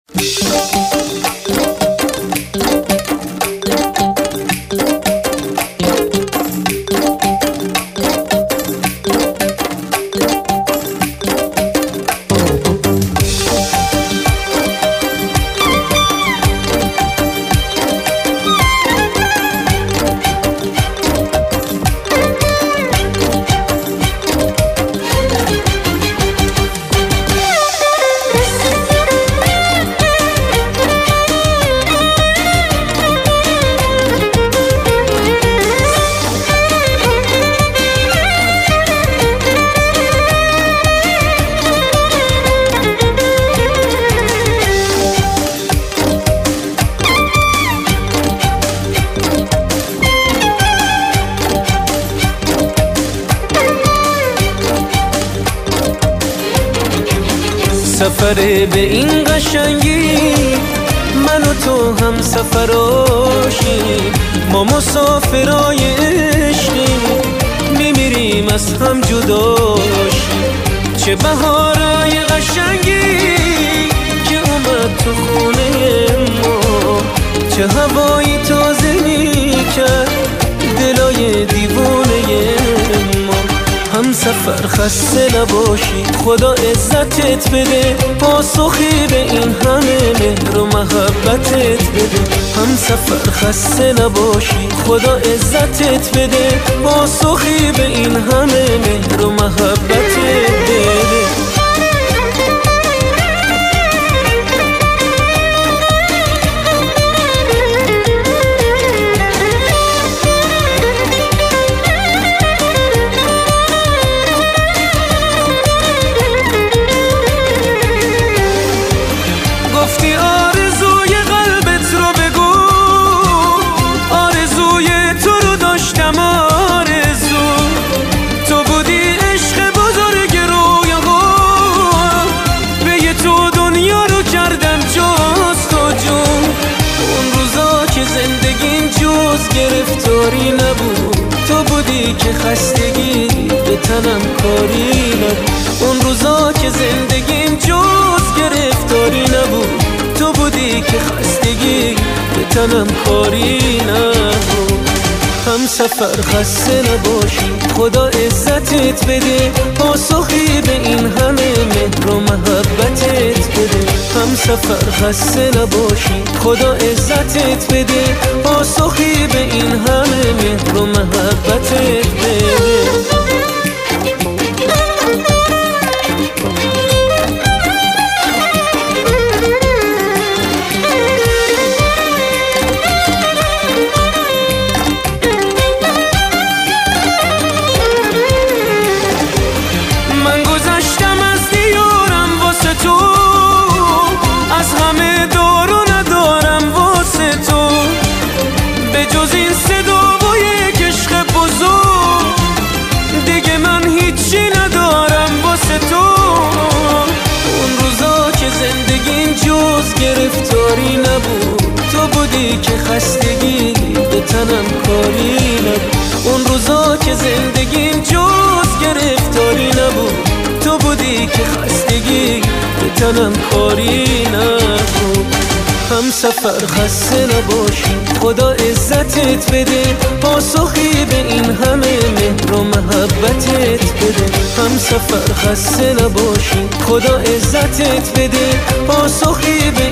سفر به این قشنگی من و تو هم سفراشیم، ما مسافرای عشقیم، میمیریم از هم جداشیم. چه بهارای قشنگی که اومد تو خونه ما، چه هوایی تازه میکرد دلای دیوونه ما. هم سفر خسته نباشی، خدا عزتت بده، پاسخی به این همه مهر و محبتت بده. هم سفر خسته نباشی، خدا عزتت بده، پاسخی به این همه مهر و محبتت بده. گرفتاری نبود، تو بودی که خستگی به تنم کاری نبود. اون روزا که زندگیم جز گرفتاری نبود، تو بودی که خستگی به تنم کاری نبود. هم سفر خسته نباشی، خدا عزتت بده، پاسخی به این همه مهر و محبتت بده. هم سفر خسته نباشی، خدا عزتت بده، پاسخی به این همه مهر و محبتت بده. گرفتاری نبود، تو بودی که خستگی به تنم کاری نبود. اون روزا که زندگیم جز گرفتاری نبود، تو بودی که خستگی به تنم کاری نبود. هم سفر خسته نباشی، خدا عزتت بده، پاسخی به این همه مهر و محبتت بده. هم سفر خسته نباشی، خدا عزتت بده، پاسخی به